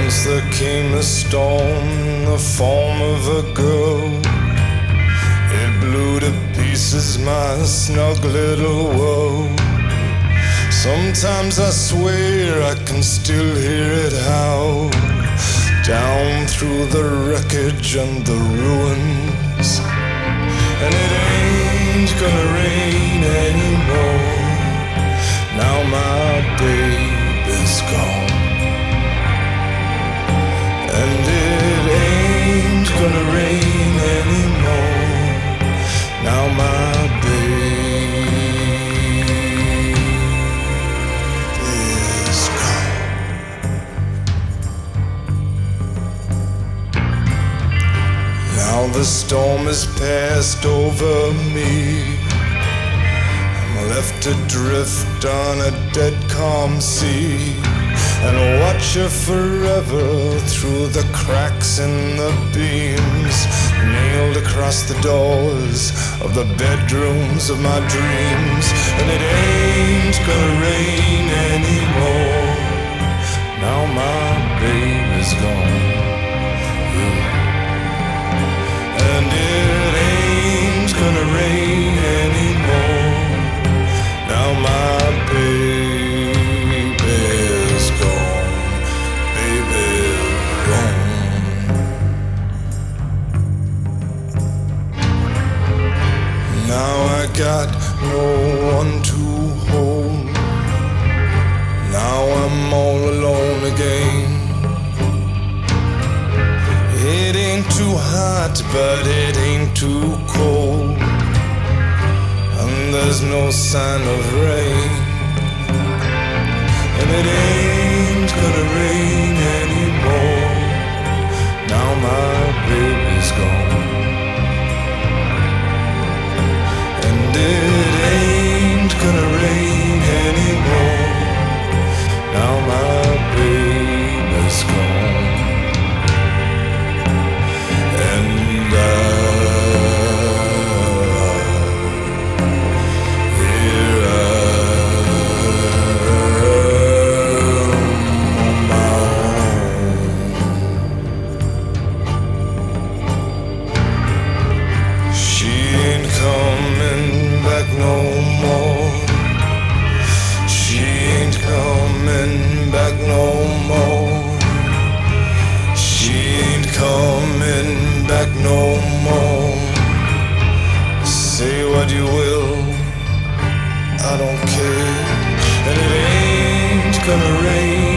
Once there came a storm in the form of a girl. It blew to pieces my snug little world. Sometimes I swear I can still hear it howl down through the wreckage and the ruins. And it ain't gonna rain anymore. Now my baby's gone. And it ain't gonna rain anymore. Now my baby's gone. Now the storm has passed over me. I'm left adrift on a dead calm sea, and watch her forever through the cracks in the beams, nailed across the doors of the bedrooms of my dreams. And it ain't gonna rain anymore. Now my baby's gone. And it ain't gonna rain anymore. Now my baby's gone. Baby's gone. Now I got no one to hold. Now I'm all alone again. It ain't too hot, but it ain't too cold. And there's no sign of rain. And it ain't gonna rain anymore. Now my baby's gone. And it ain't gonna rain anymore. Now my baby's gone. And here I am on my own. She ain't coming back no more. She ain't coming back no more. She ain't coming back no more. Say what you will, I don't care. And it ain't gonna rain